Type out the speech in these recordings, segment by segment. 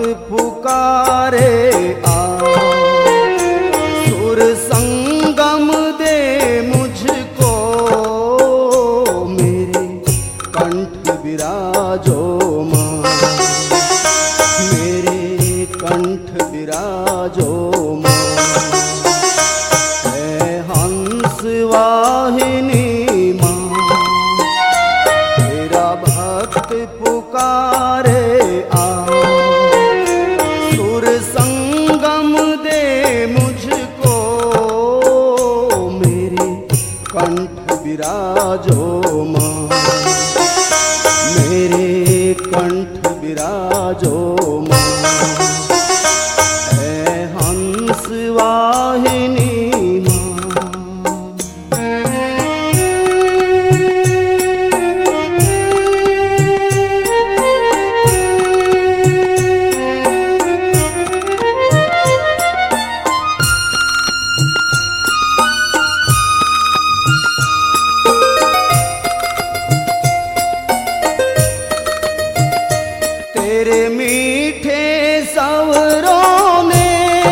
पुकारे आ, सुर संगम दे मुझको, मेरे कंठ विराजो माँ, मेरे कंठ विराजो माँ। है हंस वाहिनी माँ, तेरा भक्त पुकारे आ, सुर संगम दे मुझको, मेरे कंठ विराजो माँ, मेरे कंठ विराजो माँ। है हंस वाहिनी तेरे मीठे सवरों ने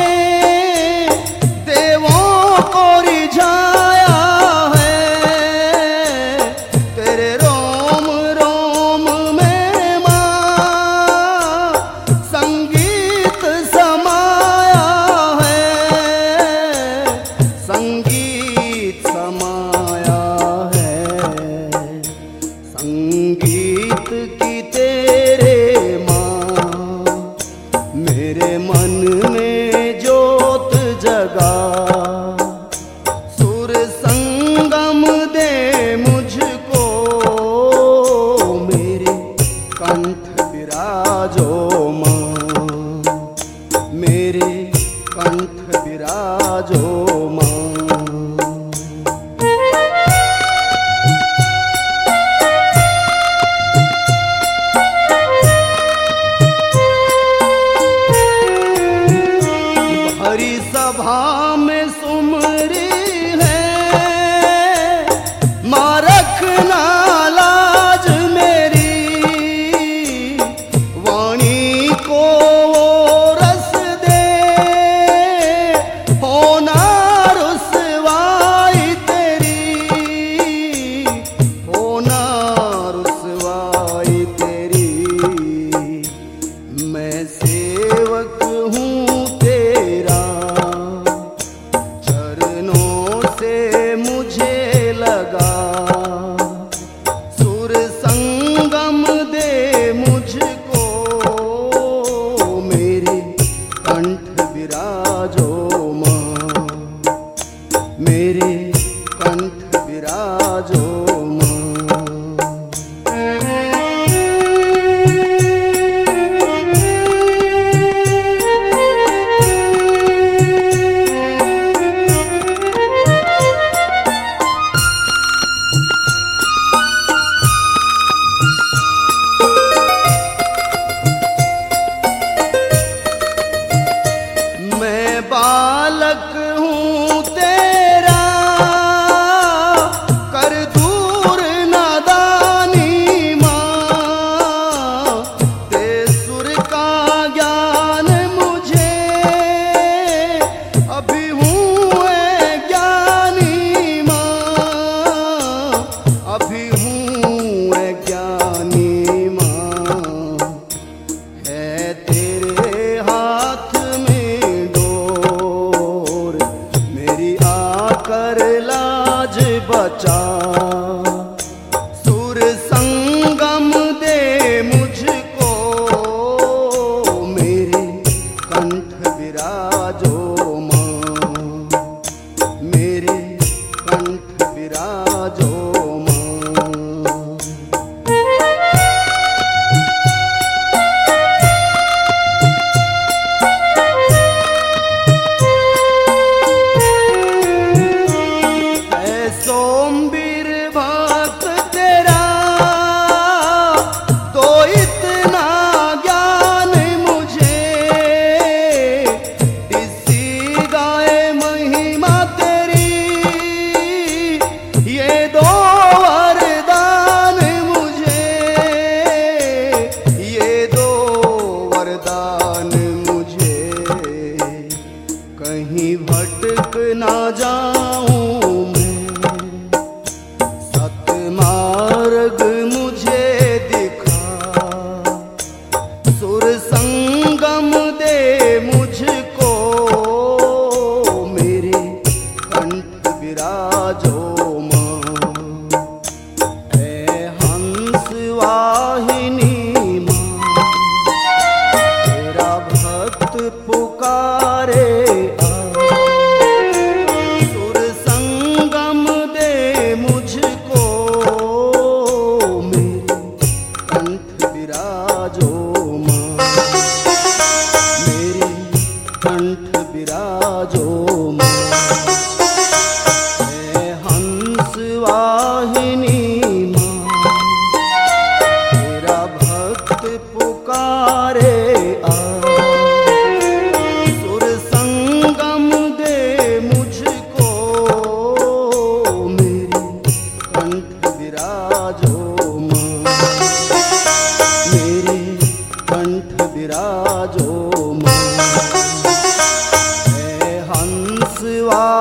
देवों को रिझाया है, तेरे रोम रोम में माँ संगीत समाया है, संगीत समाया है। संगीत की तेरे विराजो मां, मेरे कंठ विराजो मां। हे हंस वाहिनी मां, तेरा भक्त पुकारे आ, सुर संगम दे मुझको, मेरे कंठ विराजो मां, मेरे कंठ विराजो मां। हे हंस